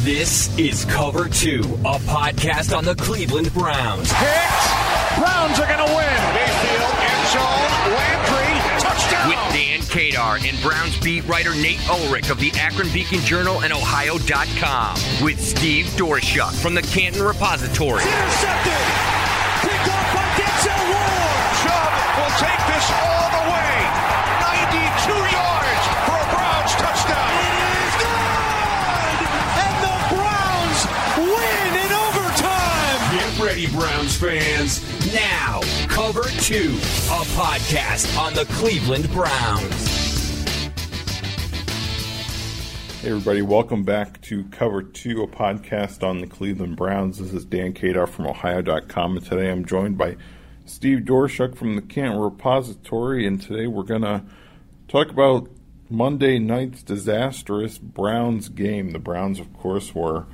This is Cover 2, a podcast on the Cleveland Browns. Hit! Browns are going to win. Mayfield, end zone, Landry, touchdown! With Dan Kadar and Browns beat writer Nate Ulrich of the Akron Beacon Journal and Ohio.com. With Steve Dorshuk from the Canton Repository. It's intercepted! Picked off by Denzel Ward! Chubb will take this all the way. 92 yards for a Browns touchdown. It is good! And the Browns win in overtime! Get ready, Browns fans. Now, Cover 2, a podcast on the Cleveland Browns. Hey everybody, welcome back to Cover 2, a podcast on the Cleveland Browns. This is Dan Kadar from Ohio.com, and today I'm joined by Steve Dorshuk from the Canton Repository, and today we're going to talk about Monday night's disastrous Browns game. The Browns, of course, were,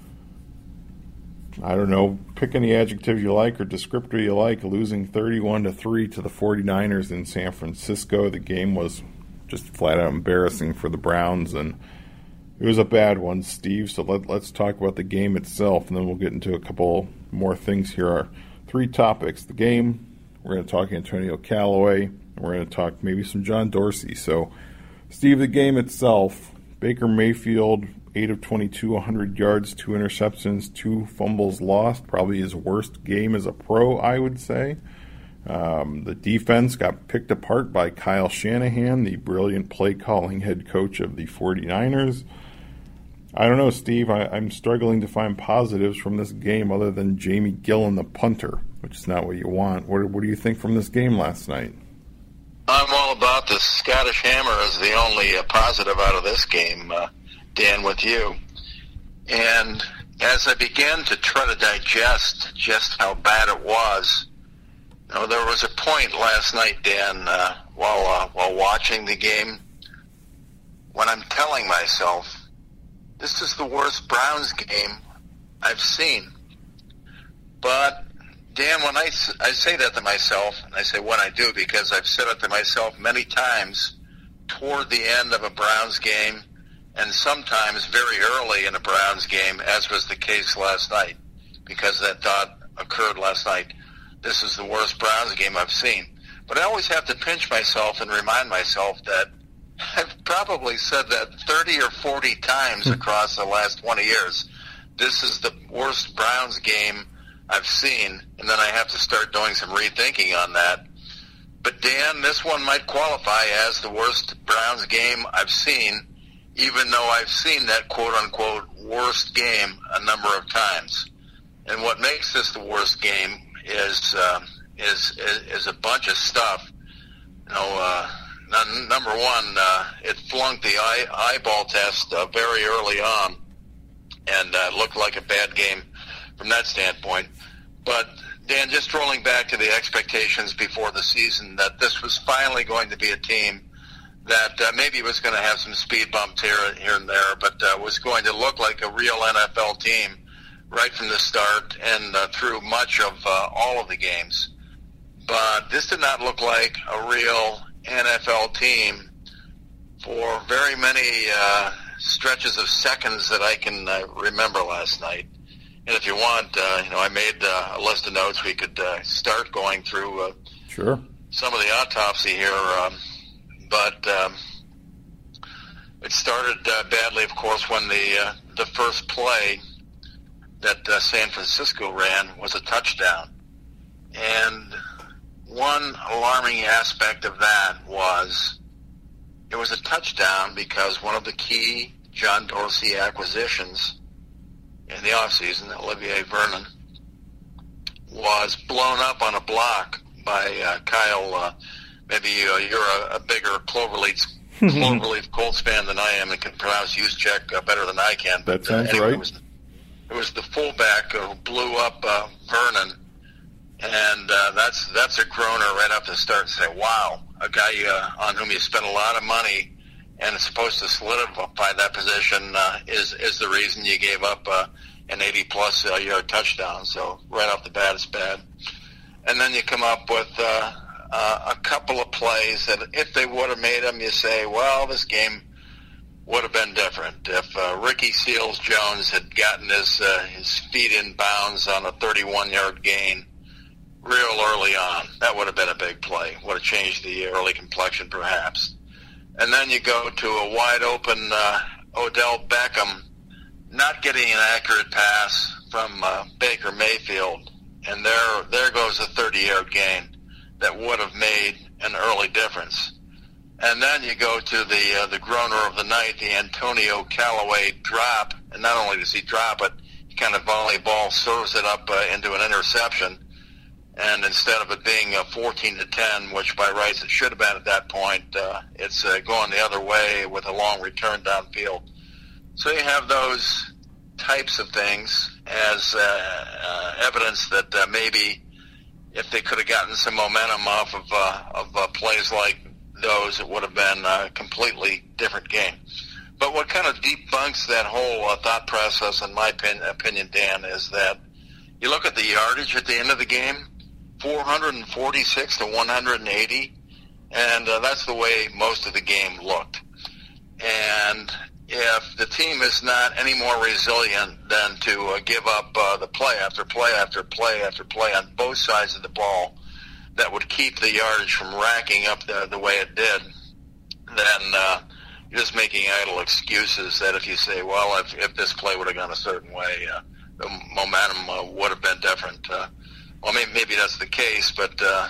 I don't know, pick any adjective you like or descriptor you like, losing 31-3 to the 49ers in San Francisco. The game was just flat out embarrassing for the Browns, and it was a bad one, Steve, so let's talk about the game itself, and then we'll get into a couple more things here. Our three topics: the game, we're going to talk Antonio Callaway, and we're going to talk maybe some John Dorsey. So, Steve, the game itself, Baker Mayfield, 8 of 22, 100 yards, 2 interceptions, 2 fumbles lost, probably his worst game as a pro, I would say. The defense got picked apart by Kyle Shanahan, the brilliant play-calling head coach of the 49ers. I don't know, Steve. I'm struggling to find positives from this game other than Jamie Gillen, the punter, which is not what you want. What do you think from this game last night? I'm all about the Scottish Hammer as the only positive out of this game, Dan, with you. And as I began to try to digest just how bad it was, there was a point last night, Dan, while watching the game, when I'm telling myself, this is the worst Browns game I've seen. But, Dan, when I say that to myself, and I say when I do because I've said it to myself many times toward the end of a Browns game and sometimes very early in a Browns game, as was the case last night, because that thought occurred last night. This is the worst Browns game I've seen. But I always have to pinch myself and remind myself that I've probably said that 30 or 40 times across the last 20 years. This is the worst Browns game I've seen, and then I have to start doing some rethinking on that. But, Dan, this one might qualify as the worst Browns game I've seen, even though I've seen that quote-unquote worst game a number of times. And what makes this the worst game is a bunch of stuff. Number one, it flunked the eyeball test very early on, and looked like a bad game from that standpoint. But, Dan, just rolling back to the expectations before the season, that this was finally going to be a team that maybe was going to have some speed bumps here and there, but was going to look like a real NFL team right from the start and through much of all of the games. But this did not look like a real NFL team for very many stretches of seconds that I can remember last night. And if you want, I made a list of notes. We could start going through Sure. some of the autopsy here. But it started badly, of course, when the first play that San Francisco ran was a touchdown. And one alarming aspect of that was it was a touchdown because one of the key John Dorsey acquisitions in the offseason, Olivier Vernon, was blown up on a block by Kyle. Maybe you're a bigger Cloverleaf Colts fan than I am and can pronounce Juszczyk better than I can. That sounds anyway, right. It was the fullback who blew up Vernon, and that's a groaner right off the start. Say, wow, a guy on whom you spent a lot of money and is supposed to solidify that position is the reason you gave up an 80-plus yard touchdown. So right off the bat, it's bad. And then you come up with a couple of plays that if they would have made them, you say, well, this game would have been different. If Ricky Seals-Jones had gotten his feet in bounds on a 31-yard gain real early on, that would have been a big play. Would have changed the early complexion perhaps. And then you go to a wide-open Odell Beckham not getting an accurate pass from Baker Mayfield, and there goes a 30-yard gain that would have made an early difference. And then you go to the groaner of the night, the Antonio Callaway drop, and not only does he drop it, he kind of volleyball serves it up into an interception, and instead of it being 14-10, which by rights it should have been at that point, it's going the other way with a long return downfield. So you have those types of things as evidence that maybe if they could have gotten some momentum off of plays like those, it would have been a completely different game. But what kind of debunks that whole thought process, in my opinion, Dan, is that you look at the yardage at the end of the game, 446 to 180, and that's the way most of the game looked. And if the team is not any more resilient than to give up the play after play after play after play on both sides of the ball that would keep the yardage from racking up the way it did, then you're just making idle excuses that if you say, well, if this play would have gone a certain way, the momentum would have been different. Well, maybe that's the case, but the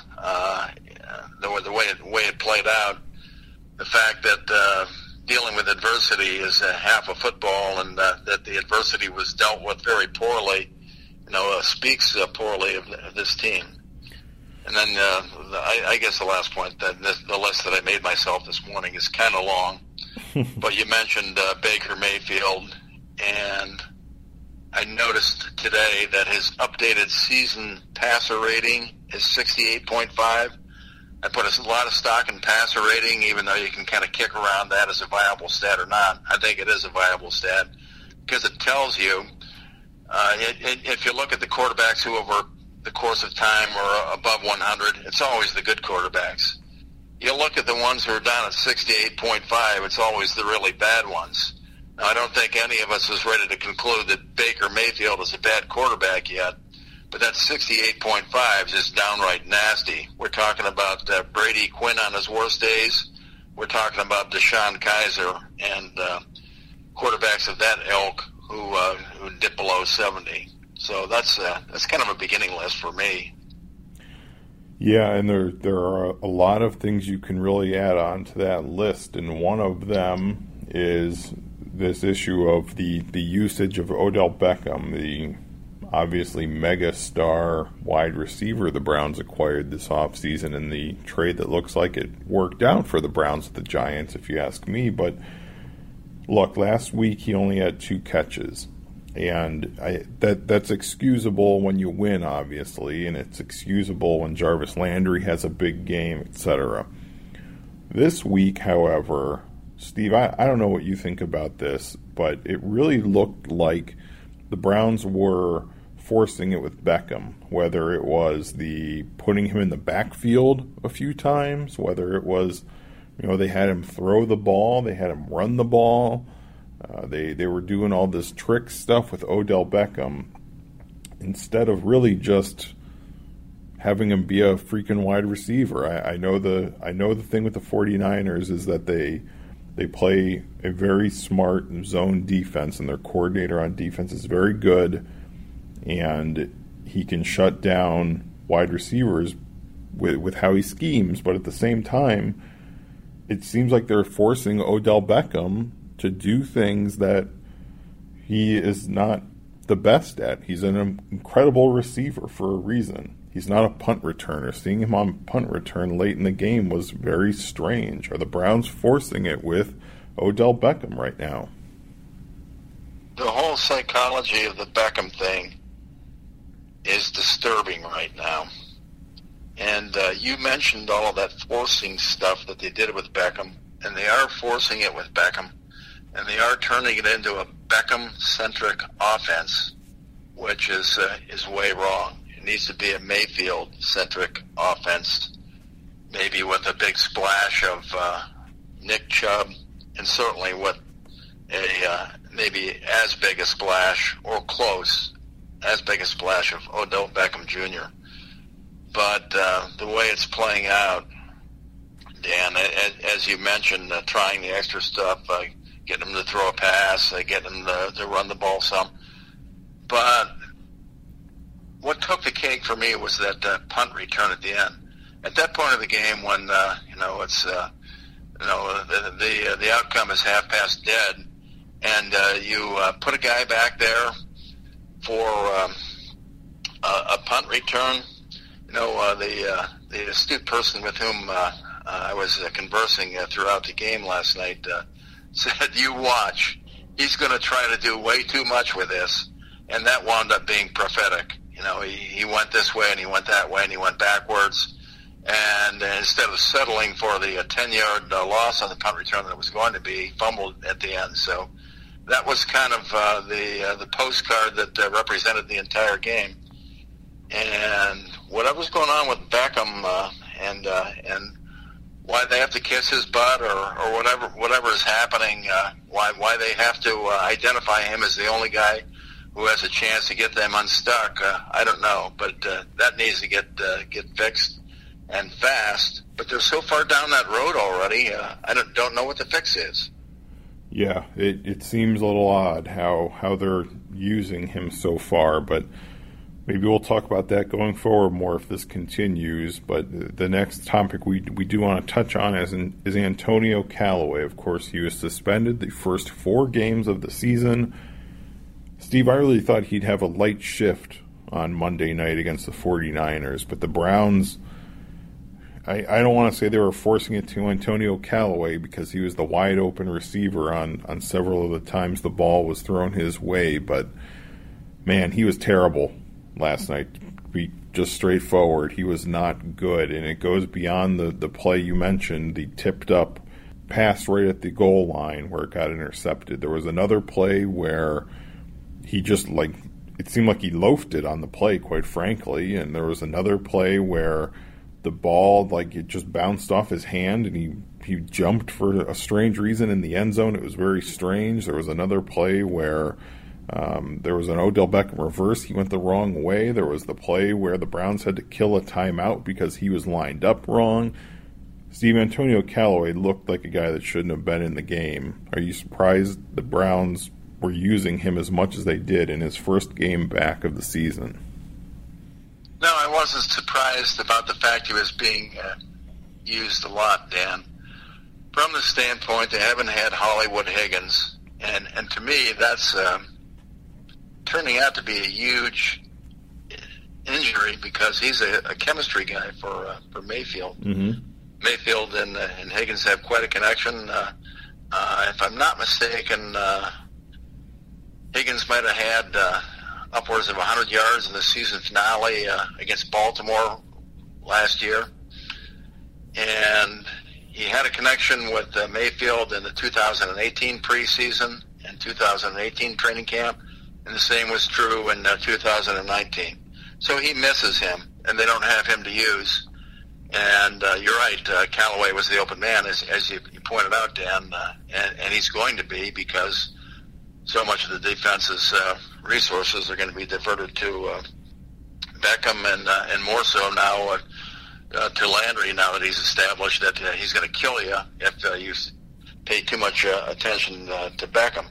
way it played out, the fact that dealing with adversity is half of football, and that the adversity was dealt with very poorly, speaks poorly of this team. And then I guess the last point, that the list that I made myself this morning is kind of long, but you mentioned Baker Mayfield, and I noticed today that his updated season passer rating is 68.5. I put a lot of stock in passer rating, even though you can kind of kick around that as a viable stat or not. I think it is a viable stat because it tells you, if you look at the quarterbacks who over the course of time were above 100, it's always the good quarterbacks. You look at the ones who are down at 68.5, it's always the really bad ones. Now, I don't think any of us is ready to conclude that Baker Mayfield is a bad quarterback yet, but that 68.5 is just downright nasty. We're talking about Brady Quinn on his worst days. We're talking about Deshaun Kaiser and quarterbacks of that ilk who dip below 70. So that's kind of a beginning list for me. Yeah, and there are a lot of things you can really add on to that list, and one of them is this issue of the usage of Odell Beckham, the obviously mega star wide receiver the Browns acquired this offseason in the trade that looks like it worked out for the Browns with the Giants, if you ask me. But look, last week he only had 2 catches. And that's excusable when you win, obviously, and it's excusable when Jarvis Landry has a big game, etc. This week, however, Steve, I don't know what you think about this, but it really looked like the Browns were forcing it with Beckham, whether it was the putting him in the backfield a few times, whether it was, they had him throw the ball, they had him run the ball. They were doing all this trick stuff with Odell Beckham instead of really just having him be a freaking wide receiver. I know the thing with the 49ers is that they play a very smart zone defense, and their coordinator on defense is very good, and he can shut down wide receivers with how he schemes. But at the same time, it seems like they're forcing Odell Beckham to do things that he is not the best at. He's an incredible receiver for a reason. He's not a punt returner. Seeing him on punt return late in the game was very strange. Are the Browns forcing it with Odell Beckham right now? The whole psychology of the Beckham thing is disturbing right now. And you mentioned all of that forcing stuff that they did with Beckham, and they are forcing it with Beckham. And they are turning it into a Beckham-centric offense, which is way wrong. It needs to be a Mayfield-centric offense, maybe with a big splash of Nick Chubb, and certainly with maybe as big a splash or close, as big a splash of Odell Beckham Jr. But the way it's playing out, Dan, as you mentioned, trying the extra stuff, getting him to throw a pass, getting him to run the ball some. But what took the cake for me was that punt return at the end. At that point of the game, when it's the outcome is half past dead, and you put a guy back there for a punt return. The astute person with whom I was conversing throughout the game last night said, "You watch, he's going to try to do way too much with this," and that wound up being prophetic. He went this way and he went that way and he went backwards, and instead of settling for the 10-yard loss on the punt return that it was going to be, he fumbled at the end. So that was kind of the postcard that represented the entire game. And whatever's going on with Beckham and why they have to kiss his butt or whatever is happening, why they have to identify him as the only guy who has a chance to get them unstuck, I don't know. But that needs to get fixed and fast. But they're so far down that road already, I don't know what the fix is. Yeah, it seems a little odd how they're using him so far, but maybe we'll talk about that going forward more if this continues. But the next topic we do want to touch on is Antonio Callaway. Of course, he was suspended the first 4 games of the season. Steve, I really thought he'd have a light shift on Monday night against the 49ers, but the Browns, I don't want to say they were forcing it to Antonio Callaway because he was the wide-open receiver on several of the times the ball was thrown his way, but, man, he was terrible last night. To be just straightforward, he was not good, and it goes beyond the play you mentioned, the tipped-up pass right at the goal line where it got intercepted. There was another play where he just, it seemed like he loafed it on the play, quite frankly, and there was another play where the ball, it just bounced off his hand, and he jumped for a strange reason in the end zone. It was very strange. There was another play where there was an Odell Beckham reverse. He went the wrong way. There was the play where the Browns had to kill a timeout because he was lined up wrong. Steve, Antonio Callaway looked like a guy that shouldn't have been in the game. Are you surprised the Browns were using him as much as they did in his first game back of the season? No, I wasn't surprised about the fact he was being used a lot, Dan. From the standpoint, they haven't had Hollywood Higgins, and to me, that's turning out to be a huge injury because he's a chemistry guy for Mayfield. Mm-hmm. Mayfield and Higgins have quite a connection. If I'm not mistaken, Higgins might have had upwards of 100 yards in the season finale against Baltimore last year. And he had a connection with Mayfield in the 2018 preseason and 2018 training camp, and the same was true in 2019. So he misses him, and they don't have him to use. And you're right, Callaway was the open man, as you pointed out, Dan, and he's going to be because so much of the defense's resources are going to be diverted to Beckham and more so now to Landry, now that he's established that he's going to kill you if you pay too much attention to Beckham.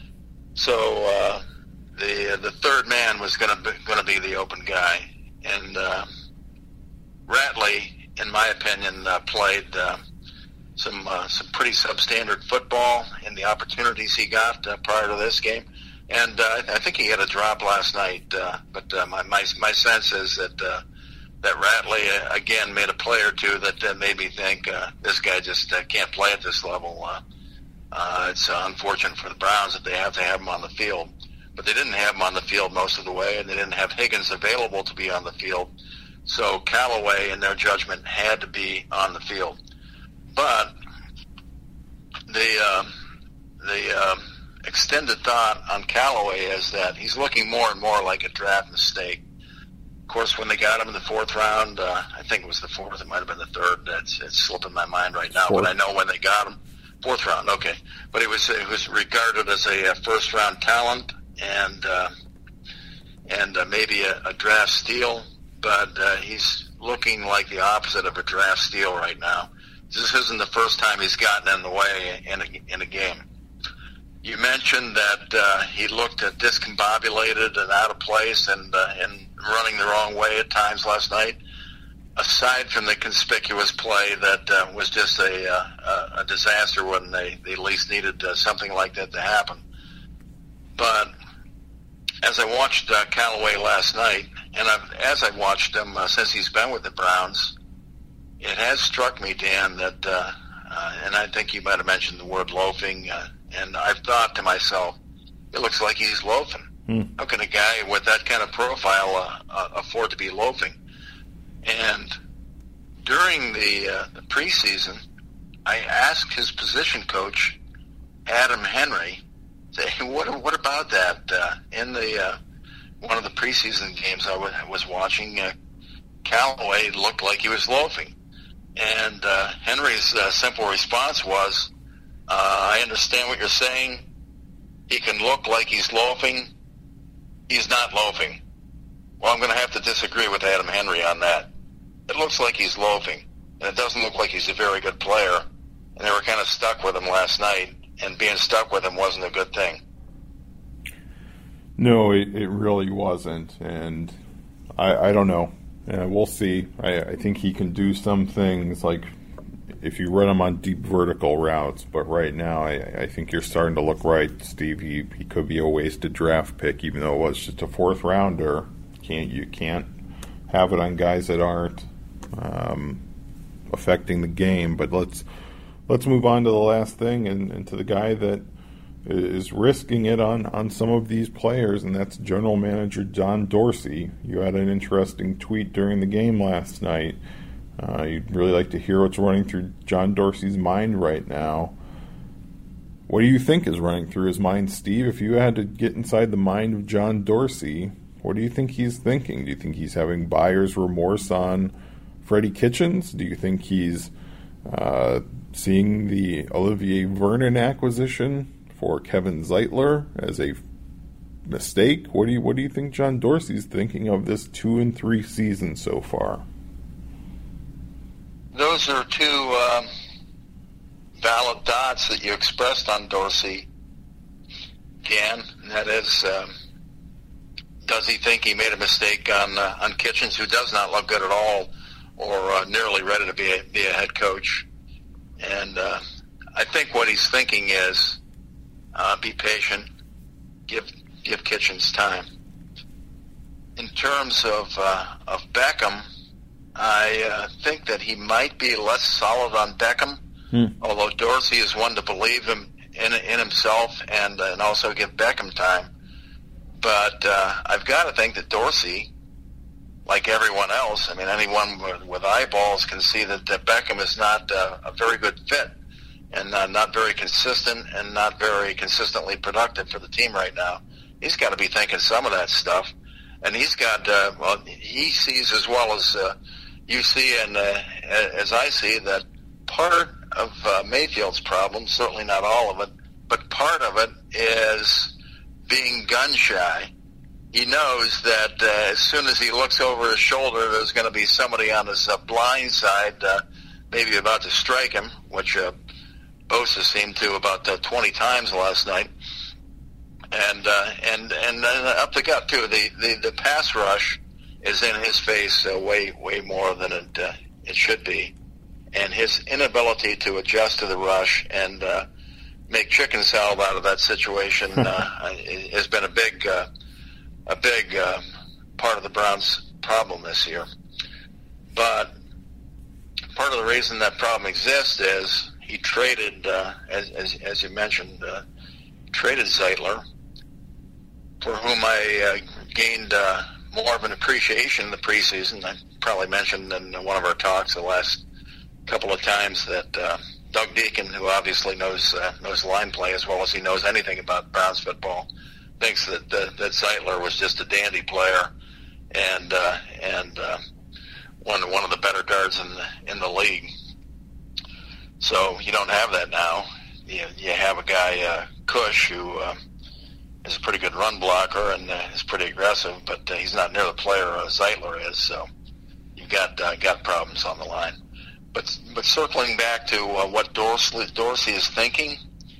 So the third man was going to be the open guy, and Ratley, in my opinion, played some pretty substandard football in the opportunities he got prior to this game, and I think he had a drop last night. But my sense is that Ratley again made a play or two that made me think this guy just can't play at this level. It's unfortunate for the Browns that they have to have him on the field, but they didn't have him on the field most of the way, and they didn't have Higgins available to be on the field. So Callaway, in their judgment, had to be on the field. But the extended thought on Callaway is that he's looking more and more like a draft mistake. Of course, when they got him in the 4th round, I think it was the 4th, it might have been the 3rd, it's slipping my mind right now, but I know when they got him, Fourth round, okay. But he was regarded as a first-round talent and maybe a draft steal, but he's looking like the opposite of a draft steal right now. This isn't the first time he's gotten in the way in a game. You mentioned that he looked discombobulated and out of place and running the wrong way at times last night. Aside from the conspicuous play that was just a disaster when they least needed something like that to happen. But as I watched Callaway last night, and as I've watched him since he's been with the Browns, it has struck me, Dan, that, and I think you might have mentioned the word loafing, and I've thought to myself, it looks like he's loafing. How can a guy with that kind of profile afford to be loafing? And during the preseason, I asked his position coach, Adam Henry, say, what about that? In the one of the preseason games I was watching, Callaway looked like he was loafing. And Henry's simple response was, I understand what you're saying. He can look like he's loafing. He's not loafing. Well, I'm going to have to disagree with Adam Henry on that. It looks like he's loafing, and it doesn't look like he's a very good player. And they were kind of stuck with him last night, and being stuck with him wasn't a good thing. No, it really wasn't, and I don't know. We'll see. I think he can do some things, like if you run him on deep vertical routes, but right now I think you're starting to look right, Steve. He could be a wasted draft pick, even though it was just a fourth rounder. You can't have it on guys that aren't affecting the game. But let's move on to the last thing and to the guy that is risking it on some of these players, and that's General Manager John Dorsey. You had an interesting tweet during the game last night. You'd really like to hear what's running through John Dorsey's mind right now. What do you think is running through his mind, Steve? If you had to get inside the mind of John Dorsey, what do you think he's thinking? Do you think he's having buyer's remorse on Freddie Kitchens? Do you think he's seeing the Olivier Vernon acquisition for Kevin Zeitler as a mistake? What do you think John Dorsey's thinking of this 2-3 season so far? Those are two valid thoughts that you expressed on Dorsey, Dan. And that is, does he think he made a mistake on Kitchens, who does not look good at all, or nearly ready to be a head coach? And I think what he's thinking is, be patient, give Kitchens time. In terms of Beckham, I think that he might be less solid on Beckham, although Dorsey is one to believe him in himself and also give Beckham time. But I've got to think that Dorsey, like everyone else, I mean, anyone with eyeballs can see that Beckham is not a very good fit and not very consistent and not very consistently productive for the team right now. He's got to be thinking some of that stuff. And he's got, he sees as well as you see and as I see that part of Mayfield's problem, certainly not all of it, but part of it is being gun shy. He knows that as soon as he looks over his shoulder, there's going to be somebody on his blind side, maybe about to strike him, which Bosa seemed to about 20 times last night. And up the gut too. The pass rush is in his face way more than it should be, and his inability to adjust to the rush and make chicken salad out of that situation has been a big part of the Browns' problem this year. But part of the reason that problem exists is he traded, as you mentioned, traded Zeitler, for whom I gained more of an appreciation in the preseason. I probably mentioned in one of our talks the last couple of times that Doug Deacon, who obviously knows line play as well as he knows anything about Browns football, thinks that Zeitler was just a dandy player and one of the better guards in the league. So you don't have that now. you have a guy, Cush, who is a pretty good run blocker and is pretty aggressive, but he's not near the player Zeitler is. So you've got problems on the line. But circling back to what Dorsey is thinking,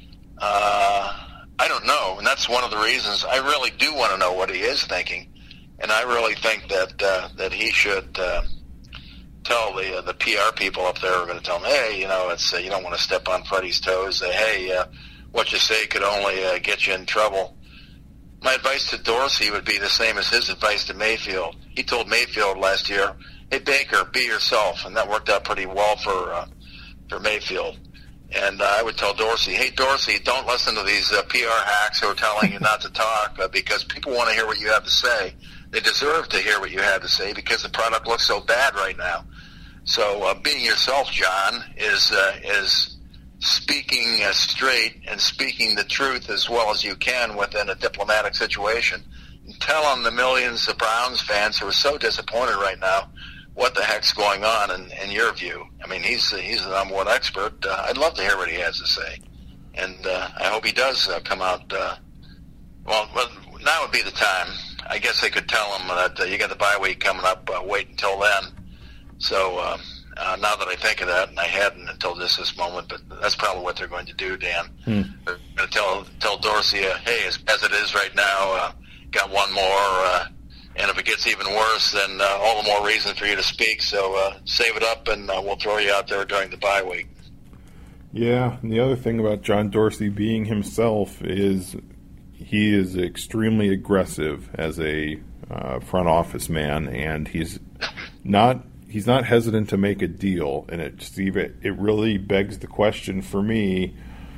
I don't know, and that's one of the reasons I really do want to know what he is thinking, and I really think that he should tell the PR people up there are going to tell him, hey, it's you don't want to step on Freddie's toes. Hey, what you say could only get you in trouble. My advice to Dorsey would be the same as his advice to Mayfield. He told Mayfield last year, hey, Baker, be yourself, and that worked out pretty well for Mayfield. And I would tell Dorsey, hey, Dorsey, don't listen to these PR hacks who are telling you not to talk because people want to hear what you have to say. They deserve to hear what you have to say because the product looks so bad right now. So being yourself, John, is speaking straight and speaking the truth as well as you can within a diplomatic situation. And telling the millions of Browns fans who are so disappointed right now what the heck's going on in your view. I mean, he's the number one expert. I'd love to hear what he has to say. And I hope he does come out. Well, now would be the time. I guess they could tell him that you got the bye week coming up. Wait until then. So now that I think of that, and I hadn't until this moment, but that's probably what they're going to do, Dan. They're going to tell Dorsey, hey, as it is right now, got one more. And if it gets even worse, then all the more reason for you to speak. So save it up, and we'll throw you out there during the bye week. Yeah, and the other thing about John Dorsey being himself is he is extremely aggressive as a front office man, and he's not hesitant to make a deal. And Steve, it really begs the question for me: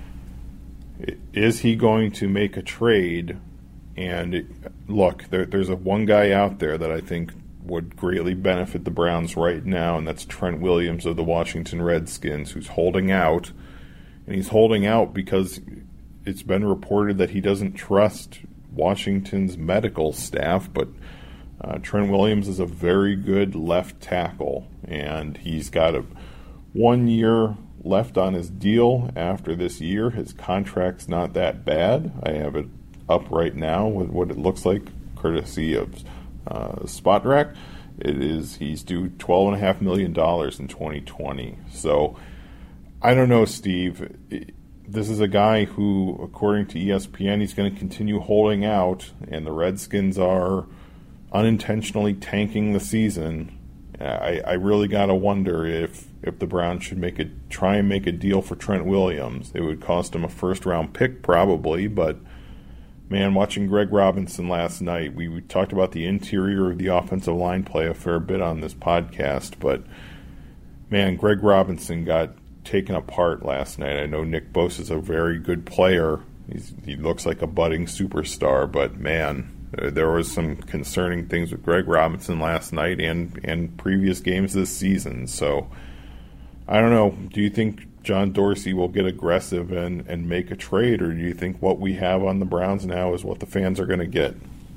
is he going to make a trade? And look, there's one guy out there that I think would greatly benefit the Browns right now, and that's Trent Williams of the Washington Redskins, who's holding out. And he's holding out because it's been reported that he doesn't trust Washington's medical staff, but Trent Williams is a very good left tackle, and he's got 1 year left on his deal after this year. His contract's not that bad. I have it up right now with what it looks like, courtesy of SpotRack. He's due $12.5 million in 2020. So I don't know, Steve. This is a guy who, according to ESPN, he's going to continue holding out, and the Redskins are unintentionally tanking the season. I really got to wonder if the Browns should try and make a deal for Trent Williams. It would cost him a first-round pick probably, but man, watching Greg Robinson last night, we talked about the interior of the offensive line play a fair bit on this podcast, but man, Greg Robinson got taken apart last night. I know Nick Bosa's a very good player. He looks like a budding superstar, but man, there was some concerning things with Greg Robinson last night and previous games this season. So I don't know. Do you think John Dorsey will get aggressive and make a trade, or do you think what we have on the Browns now is what the fans are going to get?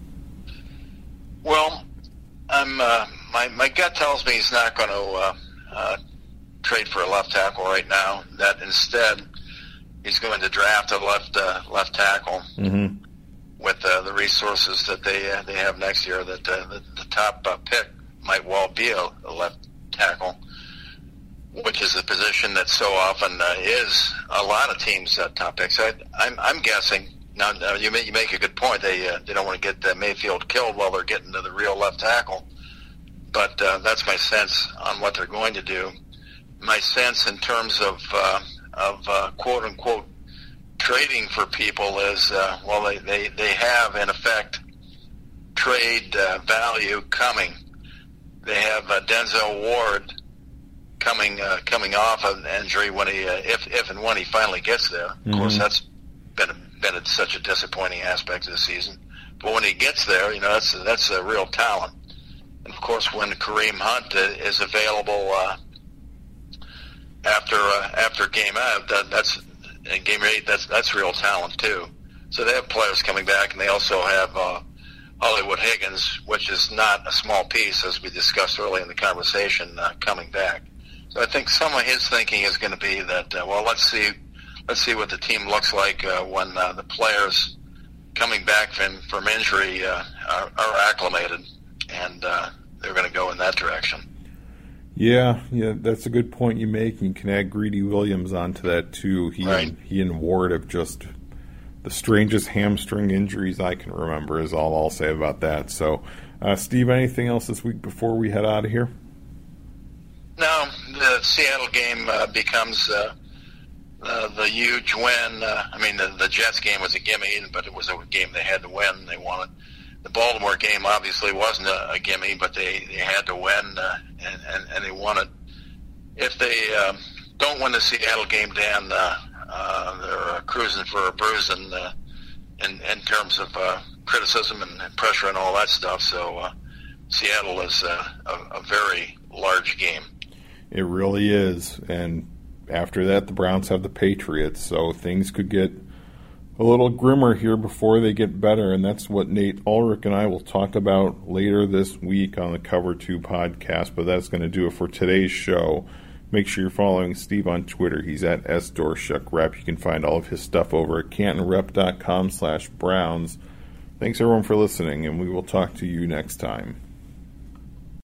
Well, my gut tells me he's not going to trade for a left tackle right now. That instead he's going to draft a left tackle with the resources that they have next year. That the top pick might well be a left tackle, which is a position that so often is a lot of teams' top picks. I'm guessing. Now you make a good point. They don't want to get Mayfield killed while they're getting to the real left tackle. But that's my sense on what they're going to do. My sense in terms of quote unquote trading for people is they have in effect trade value coming. They have Denzel Ward coming off of an injury when he if and when he finally gets there. Of course, that's been such a disappointing aspect of the season. But when he gets there, that's a real talent. And of course, when Kareem Hunt is available after game 8, that's real talent too. So they have players coming back, and they also have Hollywood Higgins, which is not a small piece, as we discussed early in the conversation, coming back. So I think some of his thinking is going to be that, let's see let's see what the team looks like when the players coming back from injury are acclimated, and they're going to go in that direction. Yeah, that's a good point you make. You can add Greedy Williams onto that too. He and Ward have just the strangest hamstring injuries I can remember is all I'll say about that. So, Steve, anything else this week before we head out of here? No, the Seattle game becomes the huge win. The Jets game was a gimme, but it was a game they had to win. They won it. The Baltimore game obviously wasn't a gimme, but they had to win, and they won it. If they don't win the Seattle game, Dan, they're cruising for a bruise in terms of criticism and pressure and all that stuff. So Seattle is a very large game. It really is. And after that, the Browns have the Patriots, so things could get a little grimmer here before they get better, and that's what Nate Ulrich and I will talk about later this week on the Cover 2 podcast, but that's going to do it for today's show. Make sure you're following Steve on Twitter. He's at @SDorshukRep. You can find all of his stuff over at CantonRep.com/Browns. Thanks, everyone, for listening, and we will talk to you next time.